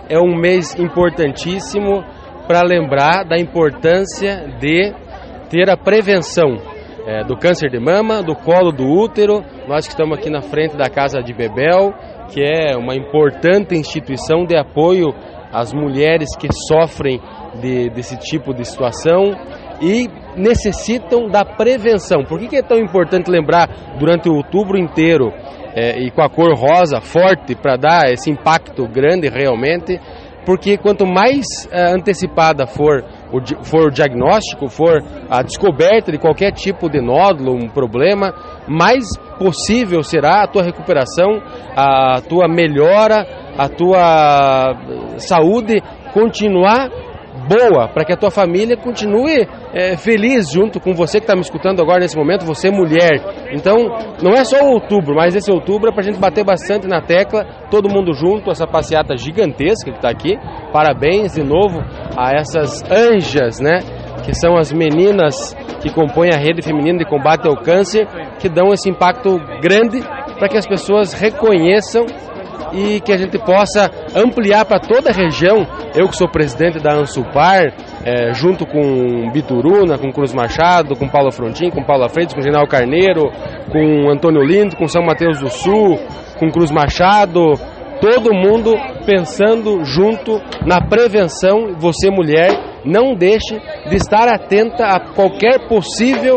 é um mês importantíssimo para lembrar da importância de ter a prevenção do câncer de mama, do colo do útero. Nós que estamos aqui na frente da Casa de Bebel, que é uma importante instituição de apoio às mulheres que sofrem desse tipo de situação e necessitam da prevenção. Por que é tão importante lembrar durante o outubro inteiro e com a cor rosa forte para dar esse impacto grande realmente? Porque quanto mais antecipada for o diagnóstico, for a descoberta de qualquer tipo de nódulo, um problema, mais possível será a tua recuperação, a tua melhora, a tua saúde continuar boa, para que a tua família continue feliz junto com você que está me escutando agora nesse momento, você mulher. Então, não é só o outubro, mas esse outubro é para a gente bater bastante na tecla, todo mundo junto, essa passeata gigantesca que está aqui. Parabéns de novo a essas anjas, né? Que são as meninas que compõem a rede feminina de combate ao câncer, que dão esse impacto grande para que as pessoas reconheçam e que a gente possa ampliar para toda a região. Eu que sou presidente da Ansulpar, junto com Bituruna, com Cruz Machado, com Paulo Frontin, com Paula Freitas, com General Carneiro, com Antônio Lindo, com São Mateus do Sul, com Cruz Machado, todo mundo pensando junto na prevenção. Você mulher, não deixe de estar atenta a qualquer possível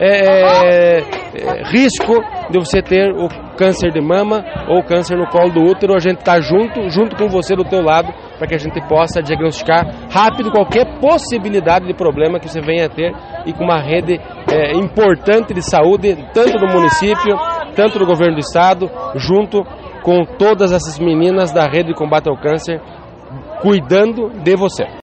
risco de você ter o câncer de mama ou câncer no colo do útero. A gente está junto com você do teu lado, para que a gente possa diagnosticar rápido qualquer possibilidade de problema que você venha a ter, e com uma rede importante de saúde, tanto do município, tanto do governo do estado, junto com todas essas meninas da rede de combate ao câncer, cuidando de você.